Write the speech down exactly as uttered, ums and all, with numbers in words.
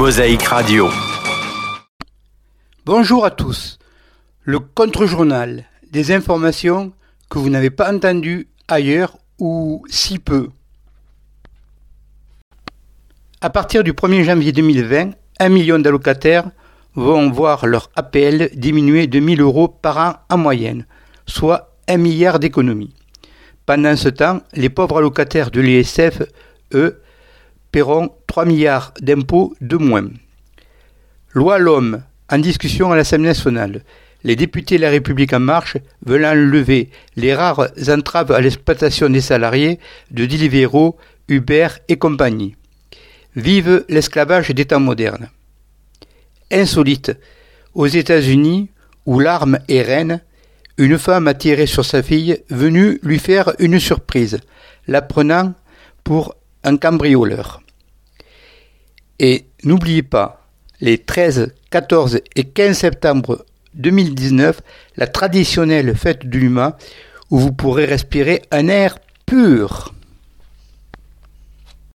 Mosaïque Radio. Bonjour à tous. Le contre-journal, des informations que vous n'avez pas entendues ailleurs ou si peu. À partir du premier janvier deux mille vingt, un million d'allocataires vont voir leur A P L diminuer de mille euros par an en moyenne, soit un milliard d'économies. Pendant ce temps, les pauvres allocataires de l'I S F, eux, paieront trois milliards d'impôts de moins. Loi L'Homme, en discussion à l'Assemblée nationale. Les députés de La République En Marche veulent enlever les rares entraves à l'exploitation des salariés de Deliveroo, Uber et compagnie. Vive l'esclavage des temps modernes. Insolite. Aux États-Unis, où l'arme est reine, une femme a tiré sur sa fille venue lui faire une surprise, la prenant pour un cambrioleur. Et n'oubliez pas, les treize, quatorze et quinze septembre deux mille dix-neuf, la traditionnelle fête du Luma, où vous pourrez respirer un air pur.